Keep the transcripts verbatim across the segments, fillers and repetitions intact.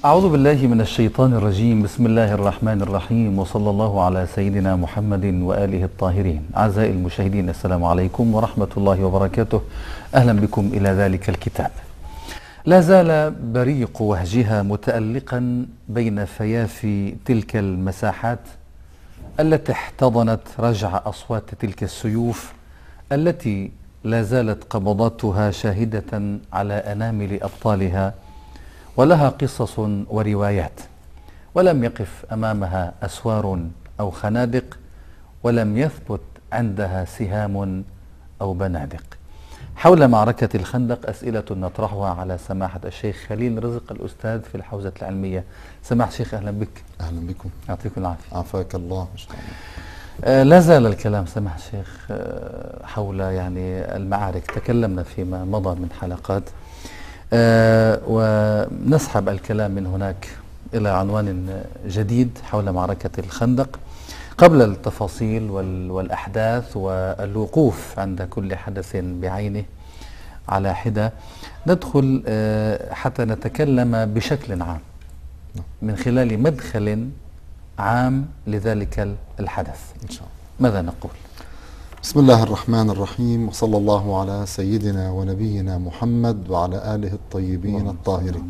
أعوذ بالله من الشيطان الرجيم. بسم الله الرحمن الرحيم، وصلى الله على سيدنا محمد وآله الطاهرين. أعزائي المشاهدين، السلام عليكم ورحمة الله وبركاته. أهلا بكم إلى ذلك الكتاب. لا زال بريق وهجها متألقا بين فيافي تلك المساحات التي احتضنت رجع أصوات تلك السيوف التي لا زالت قبضاتها شاهدة على أنامل أبطالها، ولها قصص وروايات، ولم يقف أمامها أسوار أو خنادق، ولم يثبت عندها سهام أو بنادق. حول معركة الخندق أسئلة نطرحها على سماحة الشيخ خليل رزق، الأستاذ في الحوزة العلمية. سماحة الشيخ، أهلا بك. أهلا بكم. يعطيكم العافية. عافاك الله. آه لا زال الكلام سماحة الشيخ آه حول يعني المعارك، تكلمنا فيما مضى من حلقات، آه ونسحب الكلام من هناك إلى عنوان جديد حول معركة الخندق. قبل التفاصيل والأحداث والوقوف عند كل حدث بعينه على حدة، ندخل آه حتى نتكلم بشكل عام من خلال مدخل عام لذلك الحدث. إن شاء الله. ماذا نقول؟ بسم الله الرحمن الرحيم، وصلى الله على سيدنا ونبينا محمد وعلى آله الطيبين الطاهرين.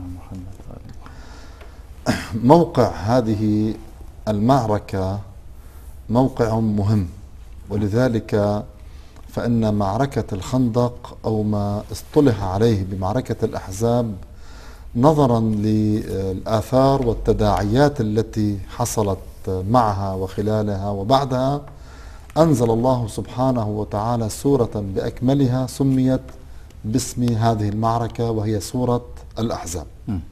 موقع هذه المعركة موقع مهم، ولذلك فإن معركة الخندق أو ما اصطلح عليه بمعركة الأحزاب نظرا للآثار والتداعيات التي حصلت معها وخلالها وبعدها، أنزل الله سبحانه وتعالى سورة بأكملها سميت باسم هذه المعركة، وهي سورة الأحزاب.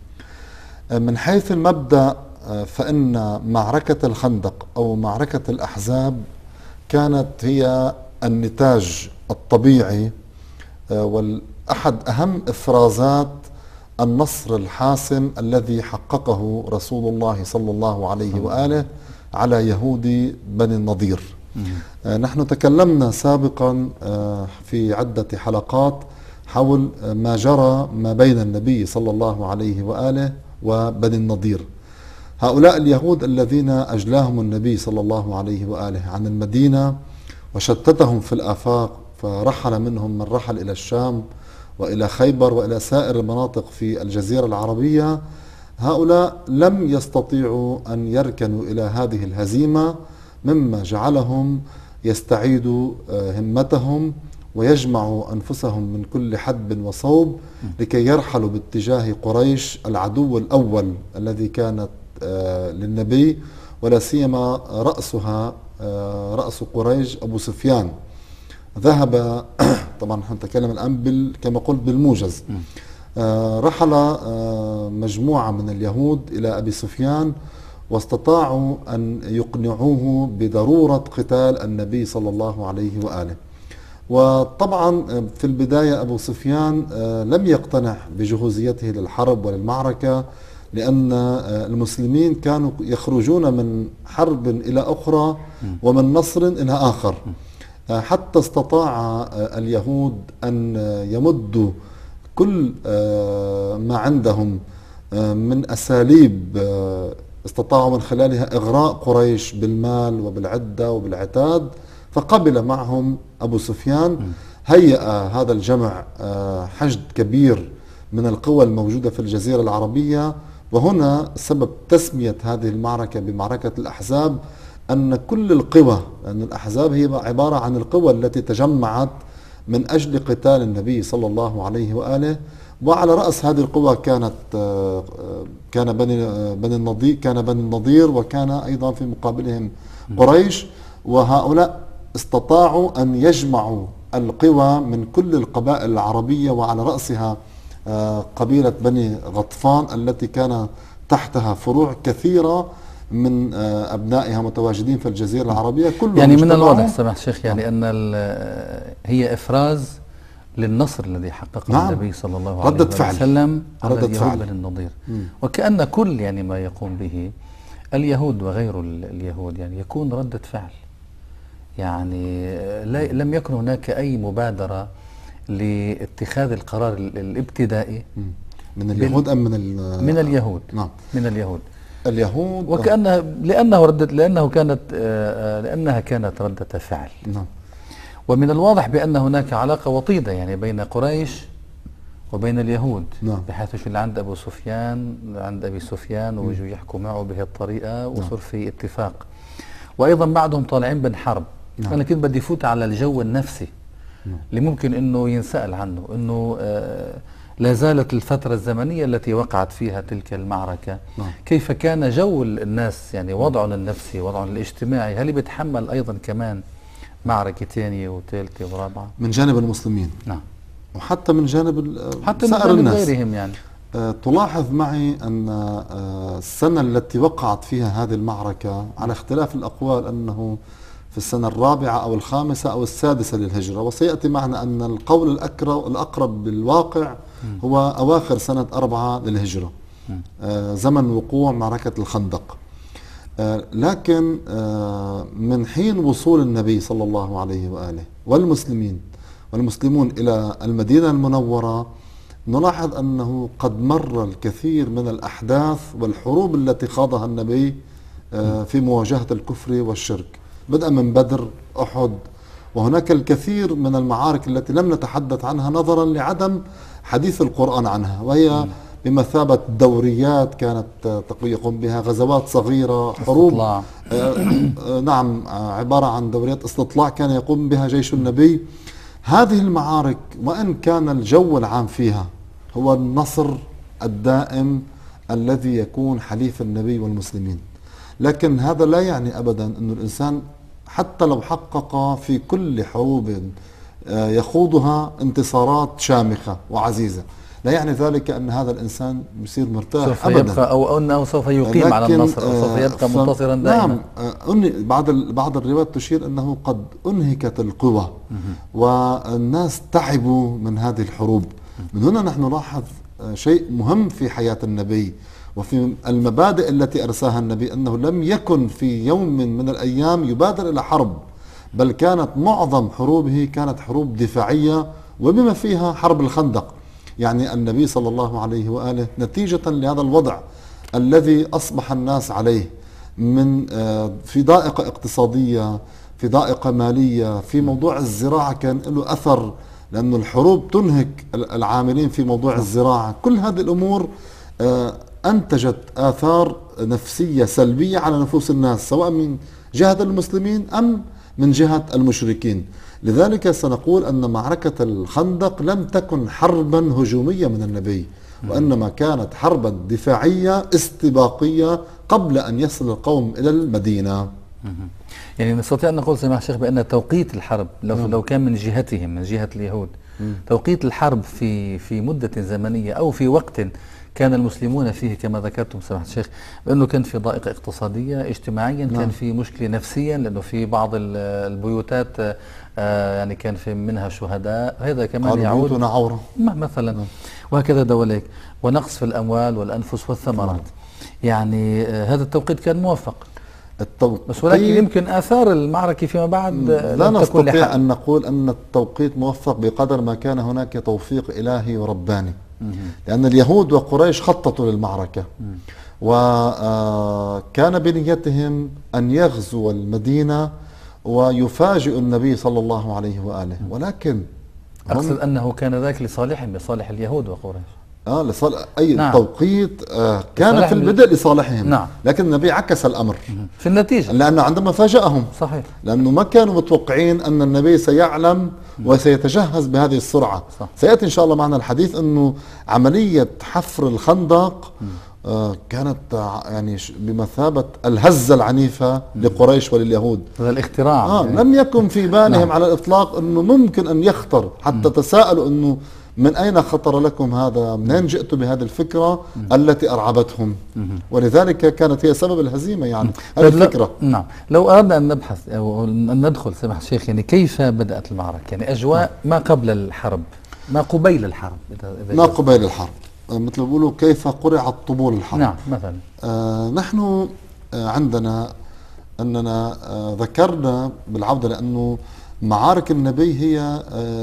من حيث المبدأ فإن معركة الخندق أو معركة الأحزاب كانت هي النتاج الطبيعي والأحد أهم إفرازات النصر الحاسم الذي حققه رسول الله صلى الله عليه وآله على يهود بني النضير. آه نحن تكلمنا سابقا آه في عدة حلقات حول آه ما جرى ما بين النبي صلى الله عليه وآله وبني النضير. هؤلاء اليهود الذين أجلاهم النبي صلى الله عليه وآله عن المدينة وشتتهم في الآفاق، فرحل منهم من رحل إلى الشام وإلى خيبر وإلى سائر المناطق في الجزيرة العربية. هؤلاء لم يستطيعوا أن يركنوا إلى هذه الهزيمة، مما جعلهم يستعيدوا همتهم ويجمعوا أنفسهم من كل حدب وصوب لكي يرحلوا باتجاه قريش، العدو الأول الذي كانت للنبي، ولا سيما رأسها رأس قريش أبو سفيان. ذهب طبعا نحن نتكلم الآن بال كما قلت بالموجز. رحل مجموعة من اليهود إلى أبي سفيان، واستطاعوا أن يقنعوه بضرورة قتال النبي صلى الله عليه وآله. وطبعا في البداية أبو سفيان لم يقتنع بجهوزيته للحرب وللمعركة، لأن المسلمين كانوا يخرجون من حرب إلى أخرى ومن نصر إلى آخر، حتى استطاع اليهود أن يمدوا كل ما عندهم من أساليب استطاعوا من خلالها إغراء قريش بالمال وبالعدة وبالعتاد. فقبل معهم أبو سفيان، هيأ هذا الجمع حشد كبير من القوى الموجودة في الجزيرة العربية. وهنا سبب تسمية هذه المعركة بمعركة الأحزاب، أن كل القوى، لأن الأحزاب هي عبارة عن القوى التي تجمعت من أجل قتال النبي صلى الله عليه وآله. وعلى رأس هذه القوى كانت كان بني بني النضير كان بني النضير وكان أيضا في مقابلهم قريش. وهؤلاء استطاعوا أن يجمعوا القوى من كل القبائل العربية، وعلى رأسها قبيلة بني غطفان التي كان تحتها فروع كثيرة من أبنائها متواجدين في الجزيرة العربية. كلهم يعني من الواضح سماحة الشيخ يعني أن هي إفراز للنصر الذي حققه نعم. النبي صلى الله عليه ردة فعل. وسلم على ردة اليهود فعل. بني النضير. وكأن كل يعني ما يقوم به اليهود وغير اليهود يعني يكون ردة فعل. يعني لا لم يكن هناك أي مبادرة لاتخاذ القرار الابتدائي من اليهود أم من من اليهود؟ نعم من اليهود. اليهود وكأنها لأنه ردت لأنه كانت لأنها كانت ردة فعل. نعم. ومن الواضح بأن هناك علاقة وطيدة يعني بين قريش وبين اليهود. نعم. بحيث اللي عند أبو سفيان عند أبي سفيان ويجوا يحكوا معه بهي الطريقة وصار في اتفاق. وأيضا بعدهم طالعين بن حرب. نعم. أنا كنت بدي فوت على الجو النفسي نعم. اللي ممكن أنه ينسأل عنه، أنه آه لا زالت الفترة الزمنية التي وقعت فيها تلك المعركة. نعم. كيف كان جو الناس يعني وضعهم النفسي وضعهم الاجتماعي؟ هل بيتحمل أيضا كمان معركة ثانية وثالثة ورابعة من جانب المسلمين؟ نعم. وحتى من جانب حتى من سائر جانب الناس غيرهم يعني. أه تلاحظ معي أن أه السنة التي وقعت فيها هذه المعركة على اختلاف الأقوال أنه في السنة الرابعة أو الخامسة أو السادسة للهجرة، وسيأتي معنا أن القول الأقرب بالواقع هو أواخر سنة أربعة للهجرة، أه زمن وقوع معركة الخندق. أه لكن أه من حين وصول النبي صلى الله عليه وآله والمسلمين والمسلمون إلى المدينة المنورة نلاحظ أنه قد مر الكثير من الأحداث والحروب التي خاضها النبي أه في مواجهة الكفر والشرك، بدءا من بدر، أحد، وهناك الكثير من المعارك التي لم نتحدث عنها نظرا لعدم حديث القرآن عنها، وهي بمثابة دوريات كانت يقوم بها، غزوات صغيرة، حروب آه آه نعم عبارة عن دوريات استطلاع كان يقوم بها جيش النبي. هذه المعارك وإن كان الجو العام فيها هو النصر الدائم الذي يكون حليف النبي والمسلمين، لكن هذا لا يعني أبدا أن الإنسان حتى لو حقق في كل حروب يخوضها انتصارات شامخة وعزيزة لا يعني ذلك أن هذا الإنسان يصير مرتاح سوف أبدا، يبقى أو أنه سوف يقيم على النصر أو سوف يبقى منتصرا دائما. نعم. بعض بعض الروايات تشير أنه قد أنهكت القوى والناس تعبوا من هذه الحروب. من هنا نحن نلاحظ شيء مهم في حياة النبي وفي المبادئ التي أرساها النبي، أنه لم يكن في يوم من الأيام يبادر إلى حرب، بل كانت معظم حروبه كانت حروب دفاعية، وبما فيها حرب الخندق. يعني النبي صلى الله عليه وآله نتيجة لهذا الوضع الذي أصبح الناس عليه من في ضائقة اقتصادية، في ضائقة مالية، في موضوع الزراعة كان له أثر لأن الحروب تنهك العاملين في موضوع الزراعة. كل هذه الأمور أنتجت آثار نفسية سلبية على نفوس الناس سواء من جهة المسلمين أم من جهة المشركين. لذلك سنقول أن معركة الخندق لم تكن حربا هجومية من النبي، وإنما كانت حربا دفاعية استباقية قبل أن يصل القوم إلى المدينة. يعني نستطيع أن نقول سماحة الشيخ بأن توقيت الحرب لو نعم. لو كان من جهتهم من جهة اليهود مم. توقيت الحرب في في مدة زمنية أو في وقت كان المسلمون فيه كما ذكرتم سماحة الشيخ بأنه كان في ضائقة اقتصادية، اجتماعيا نعم. كان في مشكلة نفسيا لأنه في بعض البيوتات آه يعني كان في منها شهداء، هذا كمان يعود بيوتنا عورة مثلا نعم. وهكذا دواليك، ونقص في الأموال والأنفس والثمرات نعم. يعني آه هذا التوقيت كان موفق التوقيت، بس ولكن يمكن آثار المعركة فيما بعد لا نستطيع أن نقول أن التوقيت موفق بقدر ما كان هناك توفيق إلهي ورباني، لأن اليهود وقريش خططوا للمعركة وكان بنيتهم أن يغزوا المدينة ويفاجئوا النبي صلى الله عليه وآله، ولكن أقصد أنه كان ذلك لصالحهم لصالح اليهود وقريش. اه لصالح اي نعم. توقيت آه كان في البدء لصالحهم نعم. لكن النبي عكس الامر في النتيجه لانه عندما فاجأهم صحيح، لانه ما كانوا متوقعين ان النبي سيعلم وسيتجهز بهذه السرعه. صح. سياتي ان شاء الله معنا الحديث انه عمليه حفر الخندق آه كانت يعني بمثابه الهزه العنيفه لقريش ولليهود. هذا الاختراع آه يعني. لم يكن في بالهم نعم. على الاطلاق انه ممكن ان يخطر، حتى تساءلوا انه من أين خطر لكم هذا؟ منين جئتوا بهذه الفكرة مم. التي أرعبتهم؟ مم. ولذلك كانت هي سبب الهزيمة يعني هذه الفكرة. نعم. لو أردنا أن نبحث أو أن ندخل سماحة الشيخ يعني كيف بدأت المعركة؟ يعني أجواء ما قبل الحرب، ما قبيل الحرب، إذا ما قبيل الحرب، مثل ما بيقولوا كيف قرعت طبول الحرب. نعم مثلا. آه نحن آه عندنا أننا آه ذكرنا بالعودة لأنه معارك النبي هي آه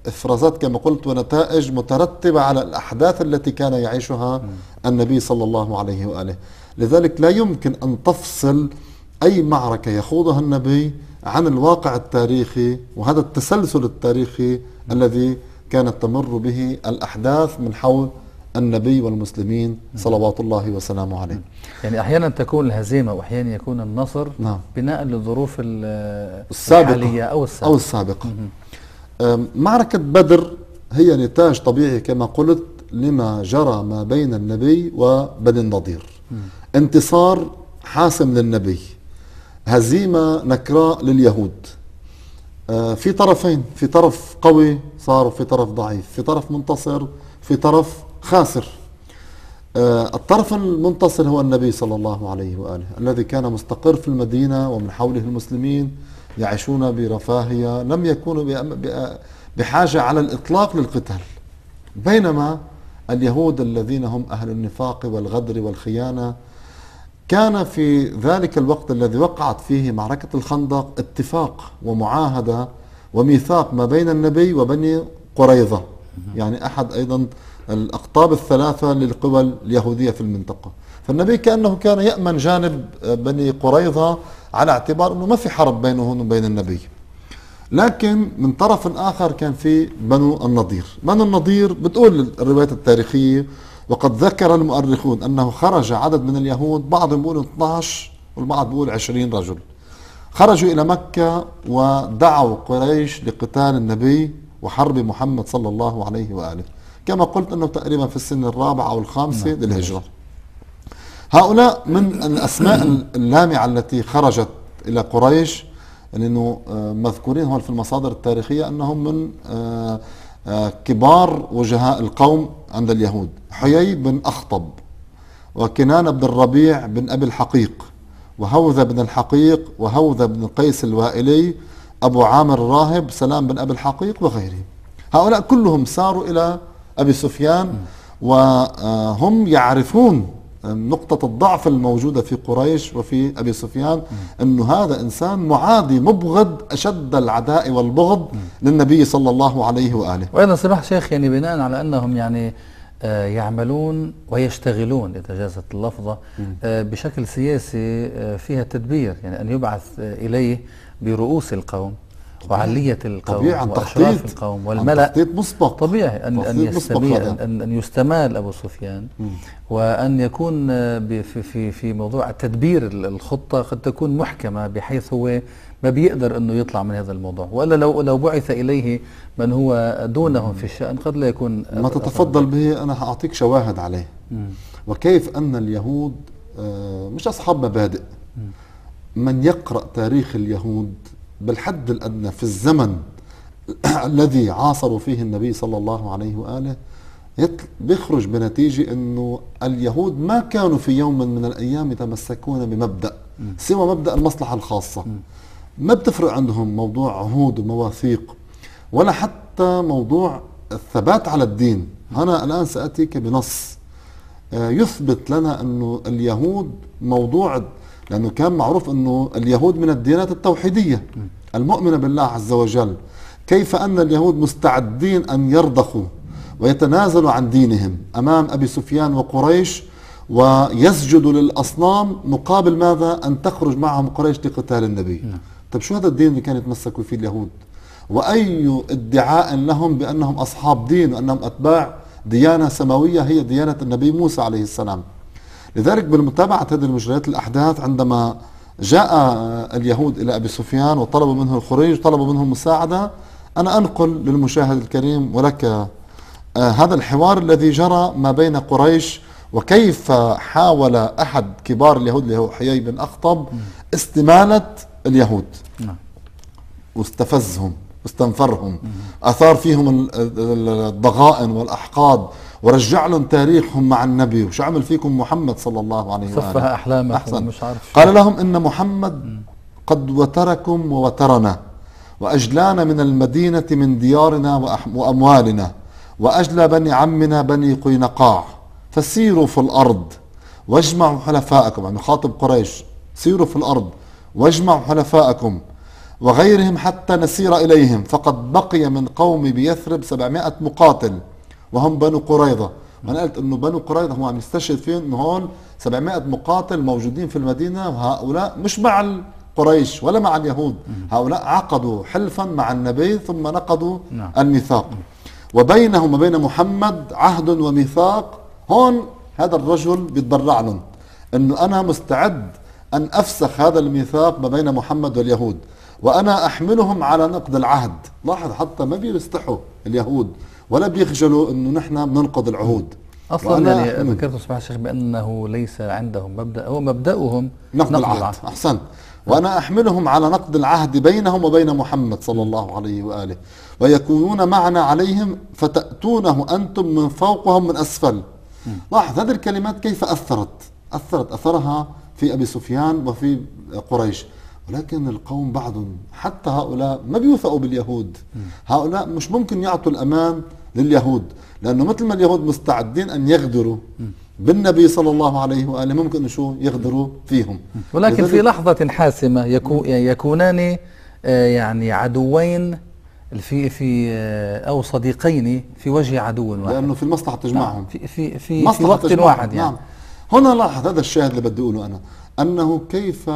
إفرازات كما قلت ونتائج مترتبة على الأحداث التي كان يعيشها النبي صلى الله عليه وآله. لذلك لا يمكن أن تفصل أي معركة يخوضها النبي عن الواقع التاريخي وهذا التسلسل التاريخي الذي كانت تمر به الأحداث من حول النبي والمسلمين صلوات الله وسلامه عليه. يعني أحيانا تكون الهزيمة وأحيانا يكون النصر نعم. بناء للظروف الحالية السابقة أو السابقة, أو السابقة. معركة بدر هي نتاج طبيعي كما قلت لما جرى ما بين النبي وبني النضير. انتصار حاسم للنبي، هزيمة نكراء لليهود. في طرفين، في طرف قوي صار وفي طرف ضعيف، في طرف منتصر في طرف خاسر. الطرف المنتصر هو النبي صلى الله عليه وآله الذي كان مستقر في المدينة ومن حوله المسلمين يعيشون برفاهية، لم يكونوا بحاجة على الإطلاق للقتال، بينما اليهود الذين هم أهل النفاق والغدر والخيانة كان في ذلك الوقت الذي وقعت فيه معركة الخندق اتفاق ومعاهدة وميثاق ما بين النبي وبني قريظة، يعني أحد أيضا الأقطاب الثلاثة للقوى اليهودية في المنطقة. فالنبي كأنه كان يأمن جانب بني قريظة على اعتبار أنه ما في حرب بينه وبين النبي. لكن من طرف آخر كان في بنو النضير. بنو النضير بتقول الروايات التاريخية وقد ذكر المؤرخون أنه خرج عدد من اليهود، بعضهم بيقولوا اثني عشر والبعض بيقول عشرين رجل، خرجوا إلى مكة ودعوا قريش لقتال النبي وحرب محمد صلى الله عليه وآله، كما قلت أنه تقريبا في السن الرابعة أو الخامسة للهجرة. هؤلاء من الأسماء اللامعة التي خرجت إلى قريش، لأنه مذكورين هون في المصادر التاريخية أنهم من كبار وجهاء القوم عند اليهود: حيي بن أخطب، وكنان بن الربيع بن أبي الحقيق، وهوذا بن الحقيق، وهوذا بن قيس الوائلي، أبو عامر الراهب، سلام بن أبي الحقيق، وغيرهم. هؤلاء كلهم ساروا إلى أبي سفيان وهم يعرفون نقطة الضعف الموجودة في قريش وفي أبي سفيان، أنه هذا إنسان معادي مبغض أشد العداء والبغض للنبي صلى الله عليه وآله. وأيضا سمح شيخ، يعني بناء على أنهم يعني يعملون ويشتغلون إذا جازت اللفظة بشكل سياسي فيها تدبير، يعني أن يبعث إليه برؤوس القوم وعلية القوم وأشراف القوم والملأ، تخطيط مسبق طبيعي أن أن يستميل أن أن يستمال أبو سفيان، م. وأن يكون في في في موضوع تدبير الخطة قد تكون محكمة بحيث هو ما بيقدر أنه يطلع من هذا الموضوع، وإلا لو لو بعث إليه من هو دونهم في الشأن قد لا يكون. ما تتفضل به أنا هأعطيك شواهد عليه، م. وكيف أن اليهود مش أصحاب مبادئ. م. من يقرأ تاريخ اليهود بالحد الأدنى في الزمن الذي عاصروا فيه النبي صلى الله عليه وآله بيخرج بنتيجة أنه اليهود ما كانوا في يوم من الأيام يتمسكون بمبدأ سوى مبدأ المصلحة الخاصة. ما بتفرق عندهم موضوع عهود ومواثيق ولا حتى موضوع الثبات على الدين. أنا الآن سأتيك بنص يثبت لنا أنه اليهود موضوع، لأنه كان معروف أنه اليهود من الديانات التوحيدية المؤمنة بالله عز وجل، كيف أن اليهود مستعدين أن يرضخوا ويتنازلوا عن دينهم أمام أبي سفيان وقريش ويسجدوا للأصنام مقابل ماذا؟ أن تخرج معهم قريش لقتال النبي. طيب شو هذا الدين اللي كانوا يتمسكوا فيه اليهود؟ وأي ادعاء لهم بأنهم أصحاب دين وأنهم أتباع ديانة سماوية هي ديانة النبي موسى عليه السلام. لذلك بالمتابعة هذه المجريات الأحداث، عندما جاء اليهود إلى أبي سفيان وطلبوا منه الخروج، طلبوا منه المساعدة، أنا أنقل للمشاهد الكريم ولك آه هذا الحوار الذي جرى ما بين قريش، وكيف حاول أحد كبار اليهود اللي هو حيي بن أخطب استمالة اليهود واستفزهم واستنفرهم، أثار فيهم الضغائن والأحقاد ورجع لهم تاريخهم مع النبي وش عمل فيكم محمد صلى الله عليه وآله، صفها أحلامهم. أحسن. مش عارف قال لهم إن محمد قد وتركم ووترنا وأجلانا من المدينة من ديارنا وأموالنا وأجلى بني عمنا بني قينقاع، فسيروا في الأرض واجمعوا حلفاءكم، يعني خاطب قريش، سيروا في الأرض واجمعوا حلفاءكم وغيرهم حتى نسير إليهم، فقد بقي من قوم بيثرب سبعمائة مقاتل وهم بنو قريظة. وأنا قلت أنه بنو قريظة هو عم يستشهد فيهم أنه هون سبعمائة مقاتل موجودين في المدينة، وهؤلاء مش مع قريش ولا مع اليهود، هؤلاء عقدوا حلفا مع النبي ثم نقضوا نعم. الميثاق، وبينهم وبين محمد عهد وميثاق. هون هذا الرجل بيتبرع لهم أنه أنا مستعد أن أفسخ هذا الميثاق ما بين محمد واليهود، وأنا أحملهم على نقض العهد. لاحظ حتى ما بيستحوا اليهود ولا بيخجلوا أنه نحن بننقض العهود. أصلا يعني ذكرت سبحانه الشيخ بأنه ليس عندهم مبدأ، هو مبدأهم نقض العهد. العهد أحسنت. وأنا أحملهم على نقض العهد بينهم وبين محمد صلى الله عليه وآله، ويكونون معنا عليهم فتأتونه أنتم من فوقهم من أسفل. لاحظ هذه الكلمات كيف أثرت أثرت أثرها في أبي سفيان وفي قريش، ولكن القوم بعضهم حتى هؤلاء ما بيوثقوا باليهود. هؤلاء مش ممكن يعطوا الأمان لليهود، لأنه مثل ما اليهود مستعدين أن يغدروا بالنبي صلى الله عليه وآله، ممكن شو يغدروا فيهم. ولكن في لحظة حاسمة يكو يكونان يعني عدوين في في أو صديقين في وجه عدو واحد، لأنه في المصلحة تجمعهم في في في, في وقت واحد يعني. نعم. هنا لاحظ هذا الشاهد اللي بدي أقوله أنا، أنه كيف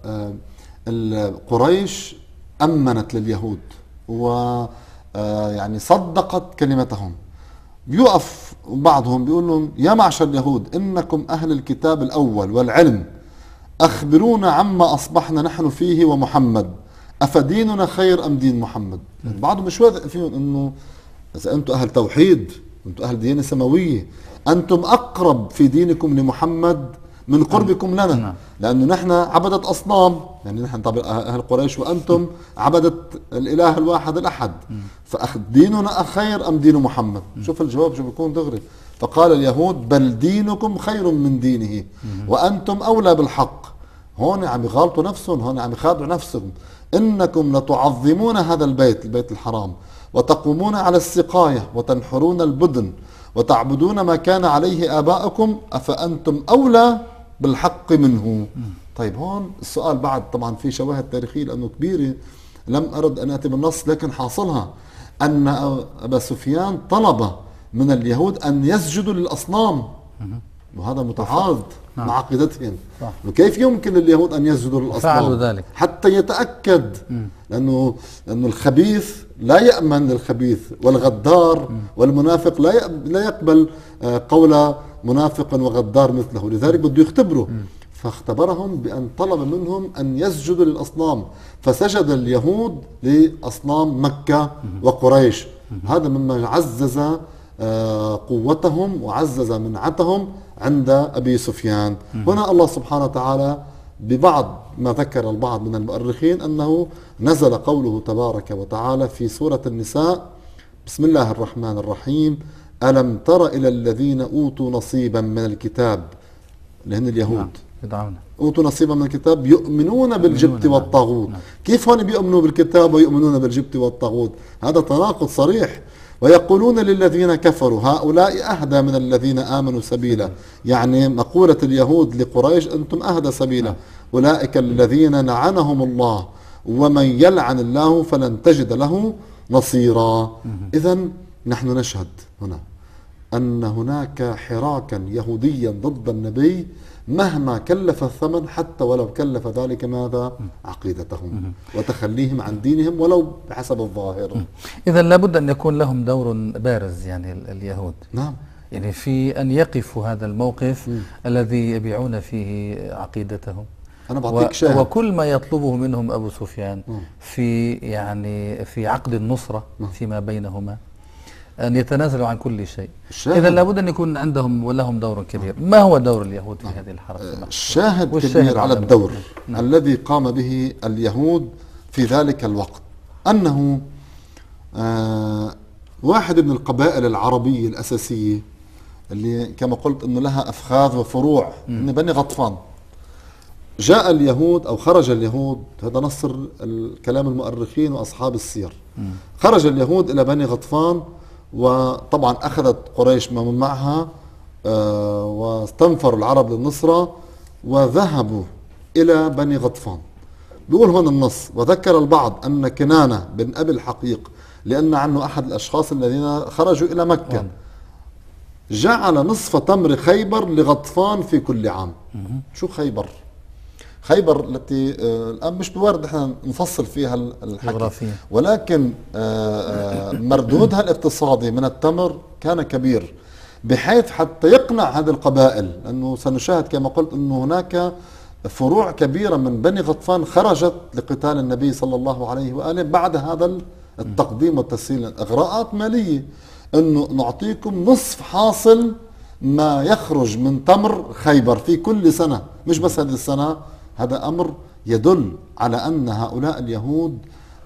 قريش أمنت لليهود و يعني صدقت كلمتهم. بيوقف بعضهم بيقول لهم يا معشر اليهود إنكم أهل الكتاب الأول والعلم، أخبرونا عما أصبحنا نحن فيه ومحمد، أفديننا خير أم دين محمد؟ يعني بعضهم مش واثق فيهم إنه إذا أنتم أهل توحيد، أنتم أهل ديانة سماوية، أنتم أقرب في دينكم لمحمد من قربكم لنا، لأنه نحن عبدة أصنام، يعني نحن طبعا أهل قريش وأنتم عبدة الإله الواحد الأحد، فديننا خير أم دين محمد؟ شوف الجواب شو بيكون دغري. فقال اليهود بل دينكم خير من دينه وأنتم أولى بالحق. هون عم يغالطوا نفسهم، هون عم يخادعوا نفسهم. إنكم لتعظمون هذا البيت، البيت الحرام، وتقومون على السقاية وتنحرون البدن وتعبدون ما كان عليه آباؤكم، أفأنتم أولى بالحق منه. طيب هون السؤال بعد، طبعا في شواهد تاريخية لأنه كبيرة لم أرد أن أتي بالنص، لكن حاصلها أن أبا سفيان طلب من اليهود أن يسجدوا للأصنام، وهذا متعارض نعم. مع عقيدتهم. وكيف يمكن لليهود أن يسجدوا للأصنام؟ ذلك حتى يتأكد، لأنه لأنه الخبيث لا يأمن للخبيث، والغدار مم. والمنافق لا لا يقبل قول منافق وغدار مثله، لذلك بده يختبره. مم. فاختبرهم بأن طلب منهم أن يسجدوا للأصنام، فسجد اليهود لأصنام مكة مم. وقريش. مم. هذا مما عزز قوتهم وعزز منعتهم عند أبي سفيان. مم. هنا الله سبحانه وتعالى ببعض ما ذكر البعض من المؤرخين أنه نزل قوله تبارك وتعالى في سورة النساء بسم الله الرحمن الرحيم ألم تر إلى الذين أوتوا نصيبا من الكتاب، لهن اليهود نعم. أوتوا نصيبا من الكتاب يؤمنون بالجبت والطاغوت. نعم. كيف هون بيؤمنوا بالكتاب ويؤمنون بالجبت والطاغوت؟ هذا تناقض صريح. ويقولون للذين كفروا هؤلاء أهدى من الذين آمنوا سبيلا، يعني مقولة اليهود لقريش أنتم أهدى سبيلا. أولئك الذين لعنهم الله ومن يلعن الله فلن تجد له نصيرا. إذن نحن نشهد هنا أن هناك حراكا يهوديا ضد النبي مهما كلف الثمن، حتى ولو كلف ذلك ماذا؟ عقيدتهم وتخليهم عن دينهم ولو بحسب الظاهر. إذا لابد أن يكون لهم دور بارز يعني اليهود. نعم. يعني في أن يقفوا هذا الموقف م. الذي يبيعون فيه عقيدتهم. أنا بعطيك شاهد. وكل ما يطلبه منهم أبو سفيان م. في يعني في عقد النصرة م. فيما بينهما أن يتنازلوا عن كل شيء. إذا لابد أن يكون عندهم ولهم دور كبير. ما هو دور اليهود في هذه الحركة؟ الشاهد كبير على الدور نعم. الذي قام به اليهود في ذلك الوقت أنه آه واحد من القبائل العربية الأساسية اللي كما قلت أنه لها أفخاذ وفروع من بني غطفان. جاء اليهود أو خرج اليهود، هذا نص الكلام المؤرخين وأصحاب السير، خرج اليهود إلى بني غطفان، وطبعا أخذت قريش ما من معها آه واستنفروا العرب للنصرة وذهبوا إلى بني غطفان. بيقول هون النص: وذكر البعض أن كنانة بن أبي الحقيق، لأن عنه أحد الأشخاص الذين خرجوا إلى مكة، جعل نصف تمر خيبر لغطفان في كل عام. شو خيبر؟ خيبر التي آه الآن مش بورد احنا نفصل فيها الحكي، ولكن آه آه مردودها الاقتصادي من التمر كان كبير، بحيث حتى يقنع هذه القبائل، لأنه سنشاهد كما قلت أنه هناك فروع كبيرة من بني غطفان خرجت لقتال النبي صلى الله عليه وآله بعد هذا التقديم والتسهيل. إغراءات مالية، أنه نعطيكم نصف حاصل ما يخرج من تمر خيبر في كل سنة، مش بس هذه السنة. هذا أمر يدل على أن هؤلاء اليهود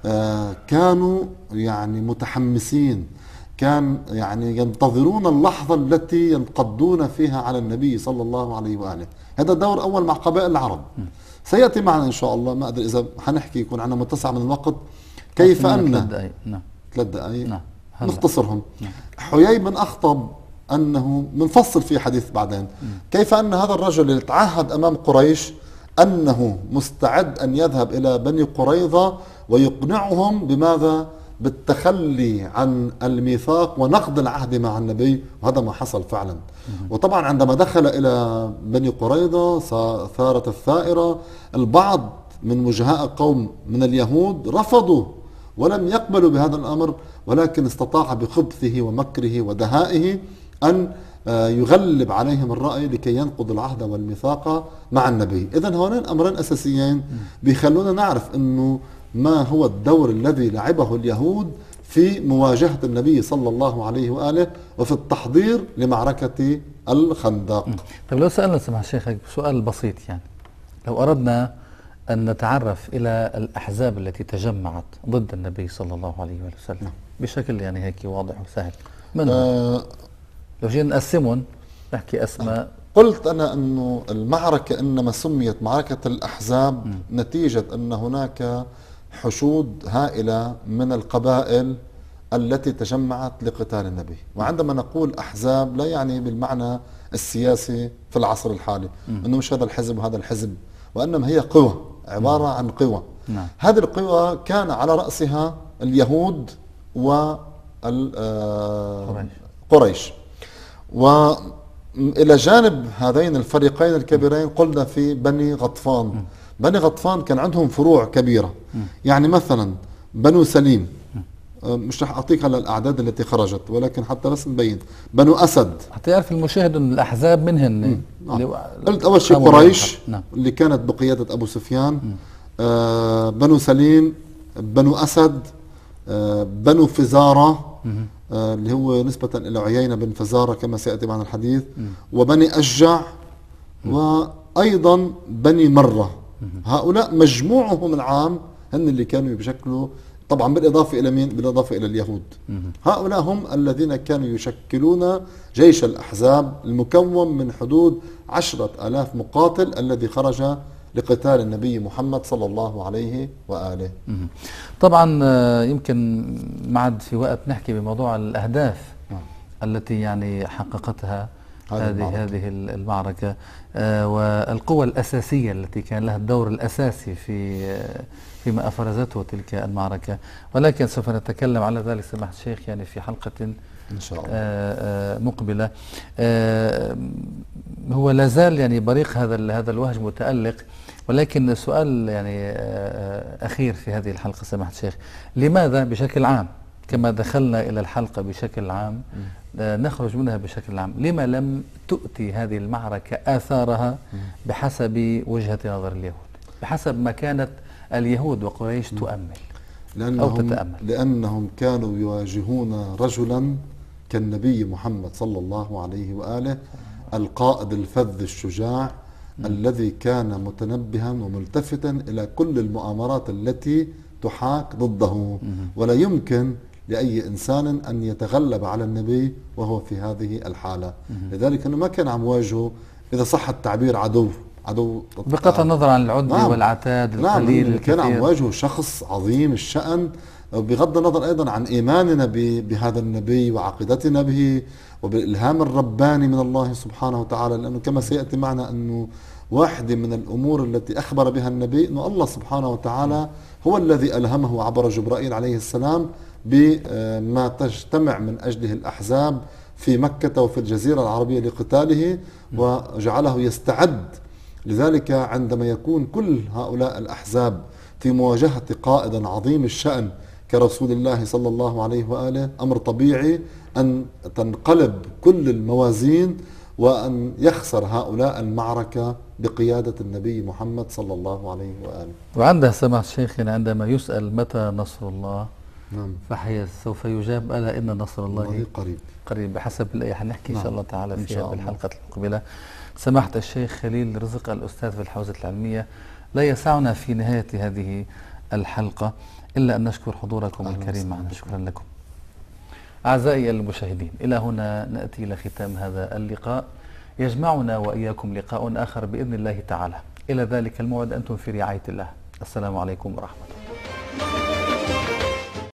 كانوا يعني متحمسين، كان يعني ينتظرون اللحظة التي ينقضون فيها على النبي صلى الله عليه وآله. هذا دور أول مع قبائل العرب، سيأتي معنا إن شاء الله. ما أدري إذا حنحكي يكون عندنا متسع من الوقت. كيف أن ثلاث دقائق نعم ثلاث دقائق نعم نختصرهم. نعم. حيي بن أخطب أنه منفصل في حديث بعدين، كيف أن هذا الرجل اللي تعهد أمام قريش أنه مستعد أن يذهب إلى بني قريظة ويقنعهم بماذا؟ بالتخلي عن الميثاق ونقض العهد مع النبي، وهذا ما حصل فعلا. وطبعا عندما دخل إلى بني قريظة ثارت الثائرة، البعض من وجهاء قوم من اليهود رفضوا ولم يقبلوا بهذا الأمر، ولكن استطاع بخبثه ومكره ودهائه أن يغلب عليهم الرأي لكي ينقض العهد والميثاق مع النبي. إذن هونين أمرين أساسيين بيخلونا نعرف أنه ما هو الدور الذي لعبه اليهود في مواجهة النبي صلى الله عليه وآله وفي التحضير لمعركة الخندق. طيب لو سألنا سمح الشيخ سؤال بسيط، يعني لو أردنا أن نتعرف إلى الأحزاب التي تجمعت ضد النبي صلى الله عليه وسلم بشكل يعني هيك واضح وسهل، من آه لو جينا نقسمهم نحكي أسماء. قلت أنا أنه المعركة إنما سميت معركة الأحزاب م. نتيجة أن هناك حشود هائلة من القبائل التي تجمعت لقتال النبي. وعندما نقول أحزاب لا يعني بالمعنى السياسي في العصر الحالي م. أنه مش هذا الحزب وهذا الحزب، وإنما هي قوى، عبارة م. عن قوى. نعم. هذه القوى كان على رأسها اليهود وقريش، وإلى جانب هذين الفريقين الكبيرين قلنا في بني غطفان. م. بني غطفان كان عندهم فروع كبيرة، م. يعني مثلا بنو سليم، مش رح أعطيك هلا الأعداد التي خرجت، ولكن حتى بس نبين. بنو أسد، حتى يعرف المشاهد أن الأحزاب منهن. قلت أول شيء قريش نعم. اللي كانت بقيادة أبو سفيان، آه بنو سليم، بنو أسد، آه بنو فزارة آه اللي هو نسبة إلى عيينة بن فزارة كما سيأتي معنا الحديث، م. وبني أشجع، م. وأيضا بني مرة. م. هؤلاء مجموعهم العام هن اللي كانوا يشكلوا، طبعا بالإضافة إلى مين؟ بالإضافة إلى اليهود. م. هؤلاء هم الذين كانوا يشكلون جيش الأحزاب المكون من حدود عشرة آلاف مقاتل الذي خرج لقتال النبي محمد صلى الله عليه وآله. م. طبعا يمكن ما عاد في وقت نحكي بموضوع الأهداف م. التي يعني حققتها هذه هذه المعركة، آه والقوة الأساسية التي كان لها الدور الأساسي في آه فيما أفرزته تلك المعركة، ولكن سوف نتكلم على ذلك سماحة الشيخ يعني في حلقة إن شاء الله آه مقبلة. آه هو لا زال يعني بريق هذا هذا الوهج متألق، ولكن سؤال يعني آه أخير في هذه الحلقة سماحة الشيخ، لماذا بشكل عام كما دخلنا إلى الحلقة بشكل عام نخرج منها بشكل عام، لما لم تؤتي هذه المعركة آثارها بحسب وجهة نظر اليهود، بحسب ما كانت اليهود وقريش تؤمل لأنهم أو تتأمل؟ لأنهم كانوا يواجهون رجلا كالنبي محمد صلى الله عليه وآله، القائد الفذ الشجاع م. الذي كان متنبها وملتفتا إلى كل المؤامرات التي تحاك ضده، م. ولا يمكن لأي إنسان أن يتغلب على النبي وهو في هذه الحالة. م. لذلك أنه ما كان عم واجهه إذا صح التعبير عدو عدو بقطع النظر عن العدة نعم. والعتاد القليل. نعم كان عم واجهه شخص عظيم الشأن، بغض النظر أيضا عن إيماننا بهذا النبي وعقيدتنا به وبالإلهام الرباني من الله سبحانه وتعالى، لأنه كما سيأتي معنا أنه واحدة من الأمور التي أخبر بها النبي أن الله سبحانه وتعالى هو الذي ألهمه عبر جبرائيل عليه السلام بما تجتمع من أجله الأحزاب في مكة وفي الجزيرة العربية لقتاله، وجعله يستعد. لذلك عندما يكون كل هؤلاء الأحزاب في مواجهة قائد عظيم الشأن كرسول الله صلى الله عليه وآله، أمر طبيعي أن تنقلب كل الموازين وأن يخسر هؤلاء المعركة بقيادة النبي محمد صلى الله عليه وآله. وعنده سمع شيخنا عندما يسأل متى نصر الله، نعم، فحي سوف يجاب ألا إن نصر الله الله قريب قريب، بحسب الآية حنحكي نعم. إن شاء الله تعالى إن فيها شاء الله. بالحلقة المقبلة. سماحة الشيخ خليل رزق الأستاذ في الحوزة العلمية، لا يسعنا في نهاية هذه الحلقة إلا أن نشكر حضوركم الكريم معنا. شكرا لكم. أعزائي المشاهدين، إلى هنا نأتي إلى ختام هذا اللقاء، يجمعنا وإياكم لقاء آخر بإذن الله تعالى. إلى ذلك الموعد أنتم في رعاية الله. السلام عليكم ورحمة الله.